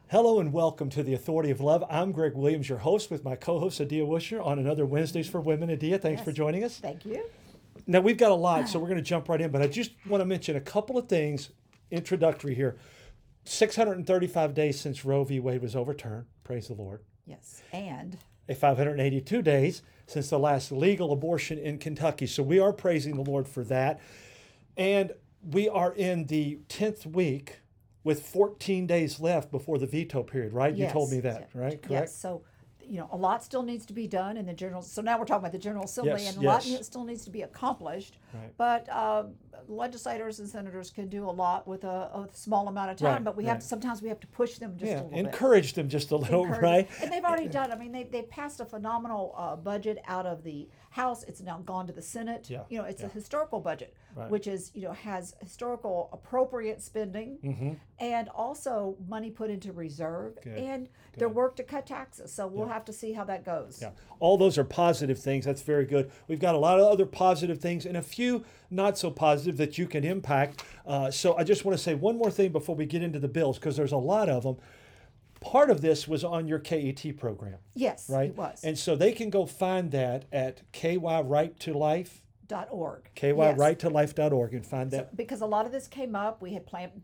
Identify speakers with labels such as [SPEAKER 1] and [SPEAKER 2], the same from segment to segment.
[SPEAKER 1] Hello and welcome to the Authority of Love. I'm Greg Williams, your host, with my co-host Adia Wishner on another Wednesdays for Women. Adia, thanks for
[SPEAKER 2] Yes.
[SPEAKER 1] joining us.
[SPEAKER 2] Thank you.
[SPEAKER 1] Now we've got a lot, so we're going to jump right in. But I just want to mention a couple of things introductory here. 635 days since Roe v. Wade was overturned. Praise the Lord.
[SPEAKER 2] Yes. And
[SPEAKER 1] 582 days since the last legal abortion in Kentucky. So we are praising the Lord for that. And we are in the 10th week with 14 days left before the veto period, right? You
[SPEAKER 2] yes.
[SPEAKER 1] told me that, right? Correct?
[SPEAKER 2] Yes. So, a lot still needs to be done in the general. So now we're talking about the General Assembly,
[SPEAKER 1] Yes,
[SPEAKER 2] and a lot
[SPEAKER 1] yes.
[SPEAKER 2] still needs to be accomplished.
[SPEAKER 1] Right.
[SPEAKER 2] But legislators and senators can do a lot with a small amount of time.
[SPEAKER 1] Right,
[SPEAKER 2] But sometimes we have to push them just a little bit.
[SPEAKER 1] Encourage them just a little,
[SPEAKER 2] Encourage-
[SPEAKER 1] right?
[SPEAKER 2] And they've already done. I mean, they passed a phenomenal budget out of the House. It's now gone to the Senate.
[SPEAKER 1] Yeah,
[SPEAKER 2] It's
[SPEAKER 1] yeah.
[SPEAKER 2] a historical budget,
[SPEAKER 1] Right.
[SPEAKER 2] which is has historical appropriate spending,
[SPEAKER 1] Mm-hmm.
[SPEAKER 2] and also money put into reserve,
[SPEAKER 1] Good,
[SPEAKER 2] and their
[SPEAKER 1] good.
[SPEAKER 2] work to cut taxes. So we'll have to see how that goes.
[SPEAKER 1] Yeah, all those are positive things. That's very good. We've got a lot of other positive things and a few not so positive that you can impact. So I just want to say one more thing before we get into the bills, because there's a lot of them. Part of this was on your KET program,
[SPEAKER 2] Yes,
[SPEAKER 1] right?
[SPEAKER 2] it was.
[SPEAKER 1] And so they can go find that at KY Right to Life,
[SPEAKER 2] .org.
[SPEAKER 1] KYRightToLife.org, and find that.
[SPEAKER 2] Because a lot of this came up. We had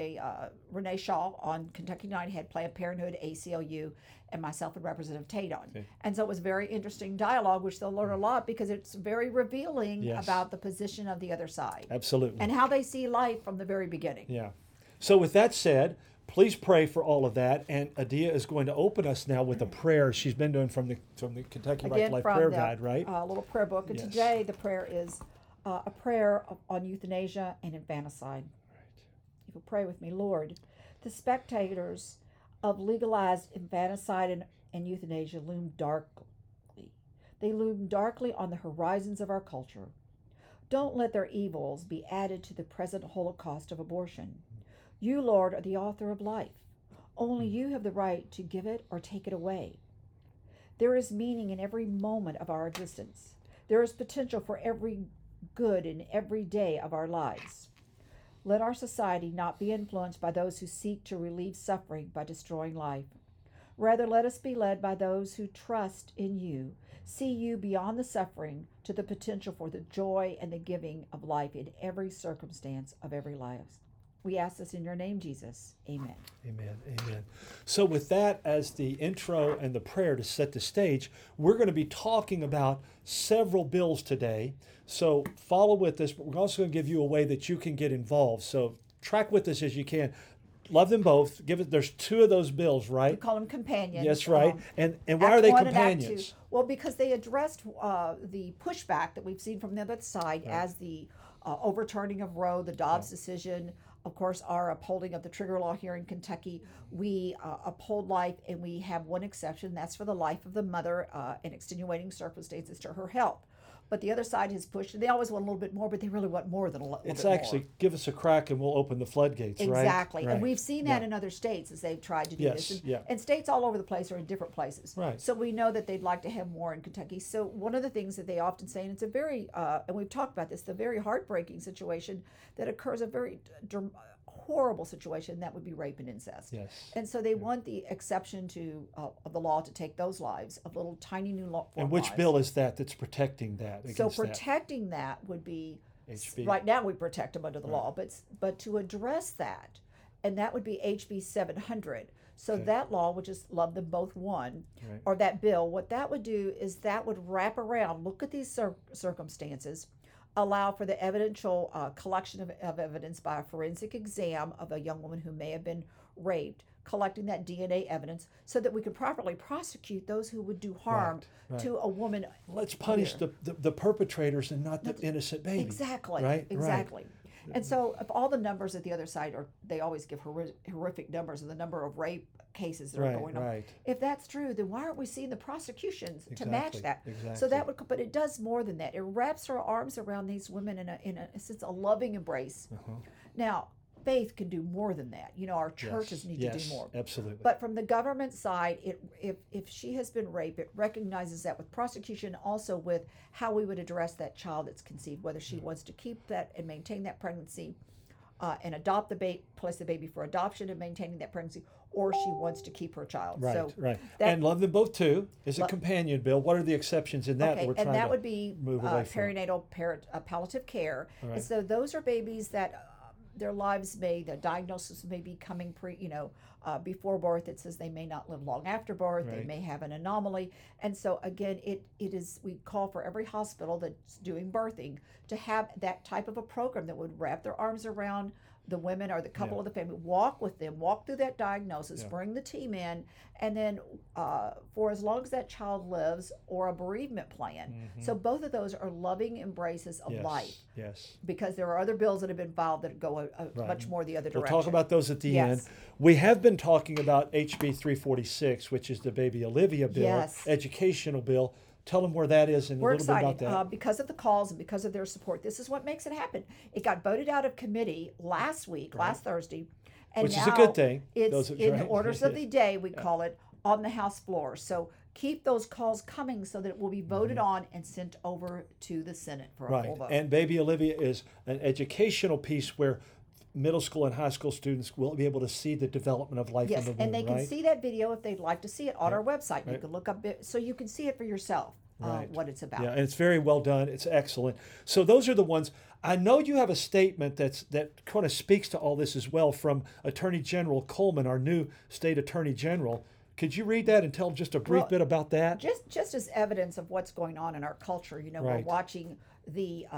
[SPEAKER 2] Renee Shaw on Kentucky United had Planned Parenthood, ACLU, and myself and Representative Tate on.
[SPEAKER 1] Okay.
[SPEAKER 2] And so it was very interesting dialogue, which they'll learn a lot because it's very revealing
[SPEAKER 1] Yes.
[SPEAKER 2] about the position of the other side
[SPEAKER 1] Absolutely.
[SPEAKER 2] and how they see life from the very beginning.
[SPEAKER 1] Yeah. So with that said, please pray for all of that. And Adia is going to open us now with a prayer she's been doing from the Kentucky Right to
[SPEAKER 2] Again,
[SPEAKER 1] Life
[SPEAKER 2] from
[SPEAKER 1] prayer
[SPEAKER 2] the
[SPEAKER 1] guide, right?
[SPEAKER 2] little prayer book. And
[SPEAKER 1] Yes.
[SPEAKER 2] today the prayer is a prayer on euthanasia and infanticide. You will pray with me. Lord, the spectators of legalized infanticide and euthanasia loom darkly. They loom darkly on the horizons of our culture. Don't let their evils be added to the present holocaust of abortion. You, Lord, are the author of life. Only you have the right to give it or take it away. There is meaning in every moment of our existence. There is potential for every good in every day of our lives. Let our society not be influenced by those who seek to relieve suffering by destroying life. Rather, let us be led by those who trust in you, see you beyond the suffering to the potential for the joy and the giving of life in every circumstance of every life. We ask this in your name, Jesus. Amen.
[SPEAKER 1] Amen. Amen. So with that as the intro and the prayer to set the stage, we're going to be talking about several bills today. So follow with us, but we're also going to give you a way that you can get involved. So track with us as you can. Love them both. There's two of those bills,
[SPEAKER 2] We
[SPEAKER 1] right?
[SPEAKER 2] call them companions.
[SPEAKER 1] Yes, right. And why
[SPEAKER 2] Act
[SPEAKER 1] are they
[SPEAKER 2] 1 and Act 2.
[SPEAKER 1] companions?
[SPEAKER 2] Well, because they addressed the pushback that we've seen from the other side as the overturning of Roe, the Dobbs decision, of course, our upholding of the trigger law here in Kentucky. We uphold life, and we have one exception. That's for the life of the mother and extenuating circumstances to her health. But the other side has pushed, and they always want a little bit more, but they really want more than a little
[SPEAKER 1] It's
[SPEAKER 2] bit
[SPEAKER 1] actually
[SPEAKER 2] more.
[SPEAKER 1] give us a crack and we'll open the floodgates, right?
[SPEAKER 2] Exactly.
[SPEAKER 1] Right.
[SPEAKER 2] And we've seen that
[SPEAKER 1] Yeah.
[SPEAKER 2] in other states as they've tried to do
[SPEAKER 1] Yes,
[SPEAKER 2] this.
[SPEAKER 1] yeah.
[SPEAKER 2] And states all over the place are in different places.
[SPEAKER 1] Right.
[SPEAKER 2] So we know that they'd like to have more in Kentucky. So one of the things that they often say, and it's a very, and we've talked about this, the very heartbreaking situation that occurs, a very horrible situation, that would be rape and incest.
[SPEAKER 1] Yes.
[SPEAKER 2] And so they want the exception to of the law to take those lives of little tiny new law.
[SPEAKER 1] And which bill is that that's protecting that?
[SPEAKER 2] So
[SPEAKER 1] against that?
[SPEAKER 2] protecting that would be
[SPEAKER 1] HB.
[SPEAKER 2] right now we protect them under the law, but to address that, and that would be HB 700. So
[SPEAKER 1] Okay.
[SPEAKER 2] that law, which is Love Them Both One,
[SPEAKER 1] Right.
[SPEAKER 2] or that bill, what that would do is that would wrap around, look at these circumstances, allow for the evidential collection of evidence by a forensic exam of a young woman who may have been raped, collecting that DNA evidence so that we could properly prosecute those who would do harm
[SPEAKER 1] Right.
[SPEAKER 2] to a woman.
[SPEAKER 1] Let's punish the perpetrators and not the innocent baby.
[SPEAKER 2] Exactly.
[SPEAKER 1] Right?
[SPEAKER 2] Exactly. And so, if all the numbers at the other side they always give horrific numbers of the number of rape cases that are
[SPEAKER 1] Right,
[SPEAKER 2] going on.
[SPEAKER 1] right.
[SPEAKER 2] If that's true, then why aren't we seeing the prosecutions to match
[SPEAKER 1] Exactly,
[SPEAKER 2] that? So
[SPEAKER 1] exactly.
[SPEAKER 2] that would, but it does more than that. It wraps her arms around these women in a sense, a loving embrace. Now, faith can do more than that. Our churches need to do more.
[SPEAKER 1] Absolutely.
[SPEAKER 2] But from the government side, if she has been raped, it recognizes that with prosecution, also with how we would address that child that's conceived, whether she wants to keep that and maintain that pregnancy, and adopt place the baby for adoption and maintaining that pregnancy, or she wants to keep her child.
[SPEAKER 1] Right,
[SPEAKER 2] So
[SPEAKER 1] right.
[SPEAKER 2] that-
[SPEAKER 1] And love them both too is a companion bill. What are the exceptions in that?
[SPEAKER 2] okay,
[SPEAKER 1] We're
[SPEAKER 2] and
[SPEAKER 1] trying
[SPEAKER 2] that
[SPEAKER 1] to
[SPEAKER 2] would be
[SPEAKER 1] move away from.
[SPEAKER 2] perinatal palliative care.
[SPEAKER 1] All right.
[SPEAKER 2] And so those are babies that their lives the diagnosis may be coming before birth. It says they may not live long after birth. They
[SPEAKER 1] Right.
[SPEAKER 2] may have an anomaly. And so again, it is, we call for every hospital that's doing birthing to have that type of a program that would wrap their arms around the women or the couple
[SPEAKER 1] Yeah.
[SPEAKER 2] of the family, walk with them, walk through that diagnosis,
[SPEAKER 1] Yeah.
[SPEAKER 2] bring the team in, and then for as long as that child lives, or a bereavement plan. So both of those are loving embraces of
[SPEAKER 1] Yes,
[SPEAKER 2] life,
[SPEAKER 1] yes.
[SPEAKER 2] because there are other bills that have been filed that go
[SPEAKER 1] Right.
[SPEAKER 2] much more the other
[SPEAKER 1] We'll
[SPEAKER 2] direction.
[SPEAKER 1] talk about those at the
[SPEAKER 2] Yes.
[SPEAKER 1] end. We have been talking about HB 346, which is the Baby Olivia bill,
[SPEAKER 2] Yes.
[SPEAKER 1] educational bill. Tell them where that is and
[SPEAKER 2] We're
[SPEAKER 1] a little bit
[SPEAKER 2] excited
[SPEAKER 1] about that.
[SPEAKER 2] because of the calls and because of their support. This is what makes it happen. It got voted out of committee last week, last Thursday, and
[SPEAKER 1] Which is a
[SPEAKER 2] now
[SPEAKER 1] good thing.
[SPEAKER 2] it's
[SPEAKER 1] Those are
[SPEAKER 2] in
[SPEAKER 1] right.
[SPEAKER 2] orders of the day. We call it on the House floor. So keep those calls coming so that it will be voted on and sent over to the Senate for a
[SPEAKER 1] Right.
[SPEAKER 2] full vote.
[SPEAKER 1] And Baby Olivia is an educational piece where middle school and high school students will be able to see the development of life
[SPEAKER 2] Yes,
[SPEAKER 1] in the womb,
[SPEAKER 2] and they can
[SPEAKER 1] right?
[SPEAKER 2] see that video if they'd like to see it on our website. You
[SPEAKER 1] Right.
[SPEAKER 2] can look up it so you can see it for yourself,
[SPEAKER 1] Right.
[SPEAKER 2] what it's about.
[SPEAKER 1] Yeah, and it's very well done. It's excellent. So those are the ones. I know you have a statement that kind of speaks to all this as well from Attorney General Coleman, our new state Attorney General. Could you read that and tell just a brief
[SPEAKER 2] Well,
[SPEAKER 1] bit about that?
[SPEAKER 2] Just as evidence of what's going on in our culture, we're
[SPEAKER 1] Right.
[SPEAKER 2] watching the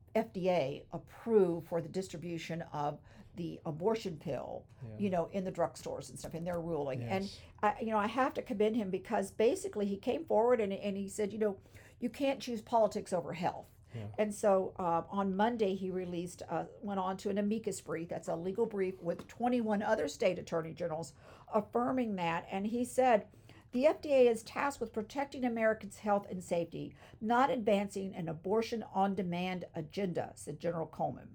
[SPEAKER 2] FDA approve for the distribution of the abortion pill, in the drugstores and stuff, in their ruling. And
[SPEAKER 1] Yes.
[SPEAKER 2] I have to commend him, because basically he came forward and he said, you can't choose politics over health.
[SPEAKER 1] Yeah.
[SPEAKER 2] And so on Monday he went on to an amicus brief. That's a legal brief with 21 other state attorney generals affirming that. And he said, the FDA is tasked with protecting Americans' health and safety, not advancing an abortion on demand agenda, said General Coleman.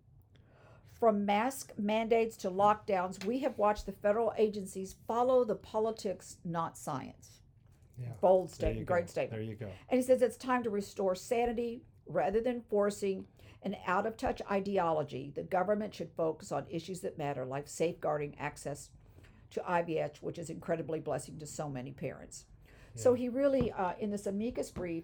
[SPEAKER 2] From mask mandates to lockdowns, we have watched the federal agencies follow the politics, not science.
[SPEAKER 1] Yeah.
[SPEAKER 2] Bold
[SPEAKER 1] There you
[SPEAKER 2] statement,
[SPEAKER 1] go.
[SPEAKER 2] great statement.
[SPEAKER 1] There you go.
[SPEAKER 2] And he says it's time to restore sanity rather than forcing an out of touch ideology. The government should focus on issues that matter, like safeguarding access to IVF, which is incredibly blessing to so many parents. So he really, in this amicus brief,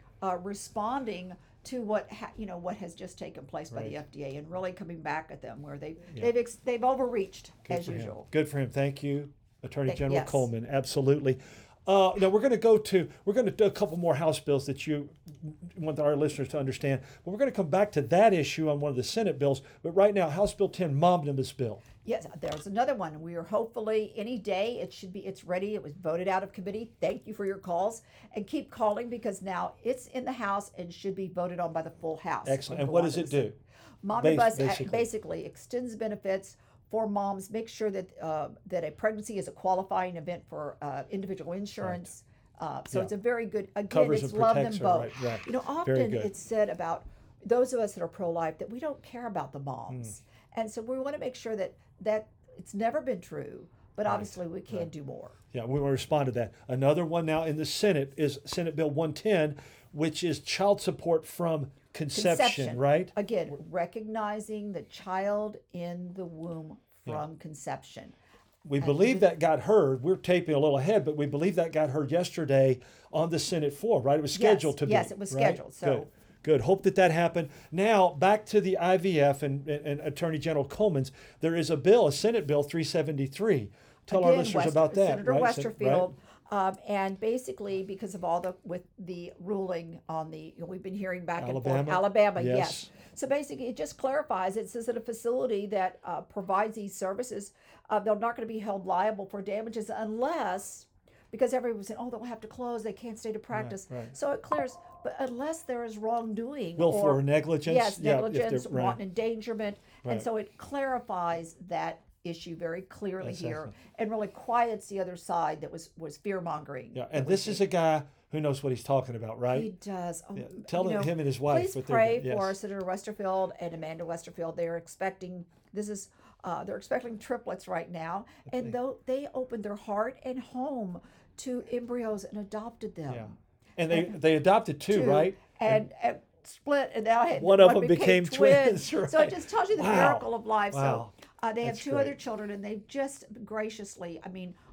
[SPEAKER 2] responding to what has just taken place by the FDA, and really coming back at them where they've overreached
[SPEAKER 1] Good
[SPEAKER 2] as
[SPEAKER 1] for him.
[SPEAKER 2] usual.
[SPEAKER 1] Good for him. Thank you, Attorney General
[SPEAKER 2] yes.
[SPEAKER 1] Coleman. Absolutely. Now we're going to do a couple more House bills that you want our listeners to understand. But we're going to come back to that issue on one of the Senate bills. But right now, House Bill 10, Momnibus Bill.
[SPEAKER 2] Yes, there's another one. We are hopefully any day it's ready. It was voted out of committee. Thank you for your calls, and keep calling, because now it's in the House and should be voted on by the full House.
[SPEAKER 1] Excellent. And what does it do?
[SPEAKER 2] Momnibus
[SPEAKER 1] Basically.
[SPEAKER 2] basically extends benefits for moms, make sure that that a pregnancy is a qualifying event for individual insurance. So it's a very good, again,
[SPEAKER 1] Covers
[SPEAKER 2] it's
[SPEAKER 1] and
[SPEAKER 2] love them
[SPEAKER 1] protects her,
[SPEAKER 2] both.
[SPEAKER 1] right. Very
[SPEAKER 2] Often
[SPEAKER 1] good.
[SPEAKER 2] it's said about those of us that are pro-life that we don't care about the moms. And so we want to make sure that it's never been true, but obviously we can do more.
[SPEAKER 1] Yeah, we want to respond to that. Another one now in the Senate is Senate Bill 110, which is child support from conception, right?
[SPEAKER 2] Again, recognizing the child in the womb from conception.
[SPEAKER 1] We believe that got heard. We're taping a little ahead, but we believe that got heard yesterday on the Senate floor, right? It was scheduled to be.
[SPEAKER 2] Yes, it was
[SPEAKER 1] right?
[SPEAKER 2] scheduled. So
[SPEAKER 1] Good. Hope that happened. Now, back to the IVF and Attorney General Coleman's. There is a bill, a Senate Bill 373. Tell our listeners about that.
[SPEAKER 2] Senator
[SPEAKER 1] right?
[SPEAKER 2] Westerfield, and basically because of with the ruling on we've been hearing back and forth. Alabama, yes. So basically, it just clarifies. It says that a facility that provides these services, they're not going to be held liable for damages unless, because everyone was saying, they'll have to close, they can't stay to practice.
[SPEAKER 1] Right.
[SPEAKER 2] So it clears, but unless there is wrongdoing.
[SPEAKER 1] Willful or negligence.
[SPEAKER 2] Yes,
[SPEAKER 1] Yeah, if
[SPEAKER 2] negligence,
[SPEAKER 1] they're- right.
[SPEAKER 2] wanton endangerment.
[SPEAKER 1] Right.
[SPEAKER 2] And so it clarifies that issue very clearly
[SPEAKER 1] That's
[SPEAKER 2] here,
[SPEAKER 1] excellent.
[SPEAKER 2] and really quiets the other side that was fear-mongering.
[SPEAKER 1] Yeah, and this is a guy who knows what he's talking about, right?
[SPEAKER 2] He does.
[SPEAKER 1] Tell him and his wife.
[SPEAKER 2] Please
[SPEAKER 1] what they're
[SPEAKER 2] pray
[SPEAKER 1] doing.
[SPEAKER 2] for
[SPEAKER 1] Yes.
[SPEAKER 2] Senator Westerfield and Amanda Westerfield. They're expecting they're expecting triplets right now, and though they opened their heart and home to embryos and adopted them.
[SPEAKER 1] Yeah. And they adopted two, right?
[SPEAKER 2] And split, and now
[SPEAKER 1] One of them became twins, right.
[SPEAKER 2] So it just tells you the
[SPEAKER 1] Wow.
[SPEAKER 2] miracle of life.
[SPEAKER 1] Wow.
[SPEAKER 2] So they have
[SPEAKER 1] That's
[SPEAKER 2] two
[SPEAKER 1] great.
[SPEAKER 2] other children, and they've just graciously,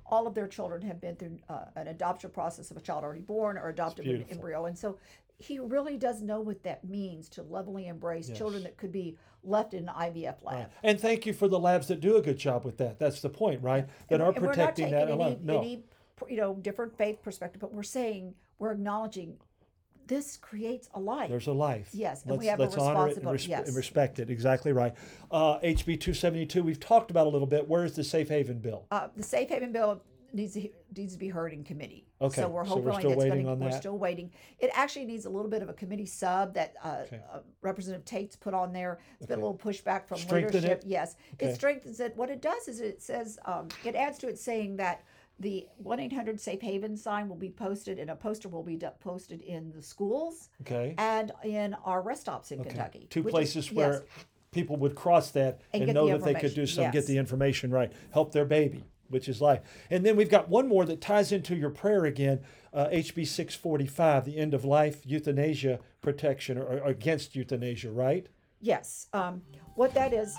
[SPEAKER 2] all of their children have been through an adoption process of a child already born or adopted an embryo. And so he really does know what that means to lovingly embrace children that could be left in an IVF lab.
[SPEAKER 1] Right. And thank you for the labs that do a good job with that. That's the point, right? That are protecting that.
[SPEAKER 2] Any different faith perspective, but we're acknowledging this creates a life.
[SPEAKER 1] There's a life.
[SPEAKER 2] Yes, and we have a responsibility.
[SPEAKER 1] And respect it. Exactly right. HB 272, we've talked about a little bit. Where is the Safe Haven bill?
[SPEAKER 2] The Safe Haven bill needs to be heard in committee.
[SPEAKER 1] Okay,
[SPEAKER 2] so we're hoping we're still waiting. It actually needs a little bit of a committee sub that Representative Tate's put on there. It's been a little pushback from leadership. Yes, it strengthens it. What it does is it says it adds to it saying that the 1-800 Safe Haven sign will be posted, and a poster will be posted in the schools and in our rest stops in Kentucky.
[SPEAKER 1] Two places where people would cross that and know that they could do some, get the information right, help their baby, which is life. And then we've got one more that ties into your prayer again, HB 645, the end of life euthanasia protection, or against euthanasia, right?
[SPEAKER 2] Yes. What that is...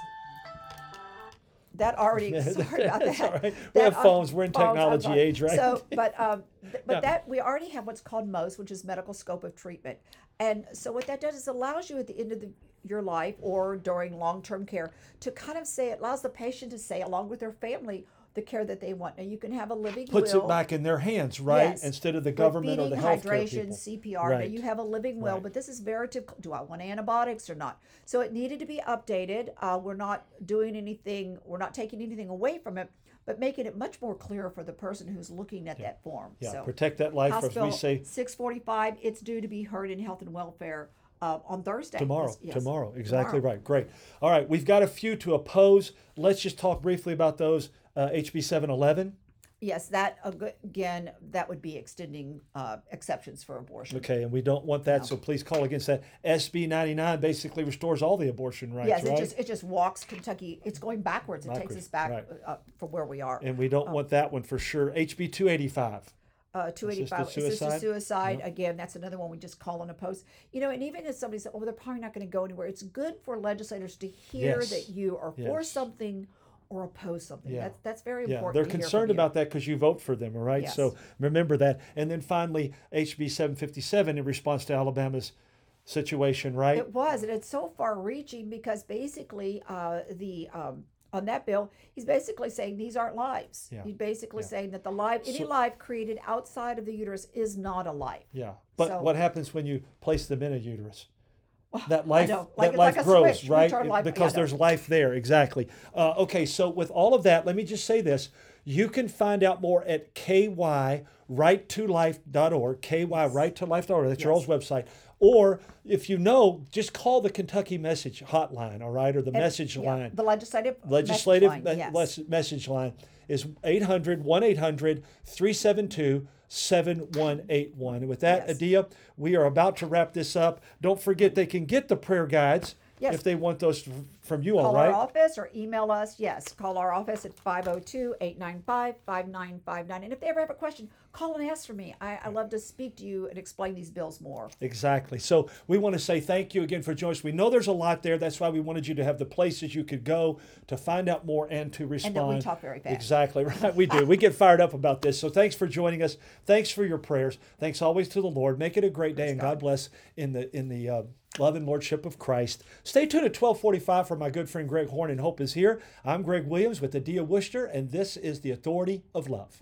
[SPEAKER 2] That already. Sorry about that.
[SPEAKER 1] All right. We have phones. We're in technology age, right?
[SPEAKER 2] So, but that we already have what's called MOST, which is medical scope of treatment, and so what that does is allows you at the end of your life or during long-term care to kind of say, it allows the patient to say along with their family the care that they want. Now you can have a living will.
[SPEAKER 1] Puts it back in their hands, right?
[SPEAKER 2] Yes.
[SPEAKER 1] Instead of the government or the healthcare people.
[SPEAKER 2] CPR.
[SPEAKER 1] Right.
[SPEAKER 2] Now you have a living will, but this is veritive. Do I want antibiotics or not? So it needed to be updated. We're not doing anything. We're not taking anything away from it, but making it much more clear for the person who's looking at that form.
[SPEAKER 1] Yeah,
[SPEAKER 2] so,
[SPEAKER 1] protect that life,
[SPEAKER 2] House
[SPEAKER 1] as we say.
[SPEAKER 2] 645. It's due to be heard in Health and Welfare on Thursday.
[SPEAKER 1] Tomorrow. Exactly right. Great. All right. We've got a few to oppose. Let's just talk briefly about those. HB 711.
[SPEAKER 2] Yes, that again, that would be extending exceptions for abortion.
[SPEAKER 1] Okay, and we don't want that, so please call against that. SB 99 basically restores all the abortion rights,
[SPEAKER 2] yes,
[SPEAKER 1] right?
[SPEAKER 2] it just walks Kentucky. It's going backwards. It takes us back from where we are.
[SPEAKER 1] And we don't want that one for sure. HB 285.
[SPEAKER 2] 285 assisted suicide. Again, that's another one we just call and oppose. And even if somebody said, "Oh, they're probably not going to go anywhere," it's good for legislators to hear that you are for something or oppose something. Yeah. That's very important.
[SPEAKER 1] They're concerned about that because you vote for them, all right?
[SPEAKER 2] Yes.
[SPEAKER 1] So remember that. And then finally, HB 757 in response to Alabama's situation, right?
[SPEAKER 2] It was, and it's so far-reaching because basically on that bill, he's basically saying these aren't lives. Yeah. He's basically saying that any life created outside of the uterus is not a life.
[SPEAKER 1] Yeah, but what happens when you place them in a uterus? That life, grows, switch, right? Because there's life there, exactly. Okay, so with all of that, let me just say this. You can find out more at kyrightolife.org, kyrightolife.org. That's your all's website. Or if you know, just call the Kentucky Message Hotline, all right, or the message line.
[SPEAKER 2] The legislative
[SPEAKER 1] message line is 800-1-800-372-7181. And with that, Adia, we are about to wrap this up. Don't forget they can get the prayer guides if they want those from you all, right?
[SPEAKER 2] Call our office or email us. Yes, call our office at 502-895-5959. And if they ever have a question, call and ask for me. I love to speak to you and explain these bills more.
[SPEAKER 1] Exactly. So we want to say thank you again for joining us. We know there's a lot there. That's why we wanted you to have the places you could go to find out more and to respond.
[SPEAKER 2] And then we talk very fast.
[SPEAKER 1] Exactly. Right. We do. We get fired up about this. So thanks for joining us. Thanks for your prayers. Thanks always to the Lord. Make it a great day, and God bless in the love and lordship of Christ. Stay tuned at 1245 for my good friend Greg Horn, and Hope is here. I'm Greg Williams with Adia Worcester, and this is the Authority of Love.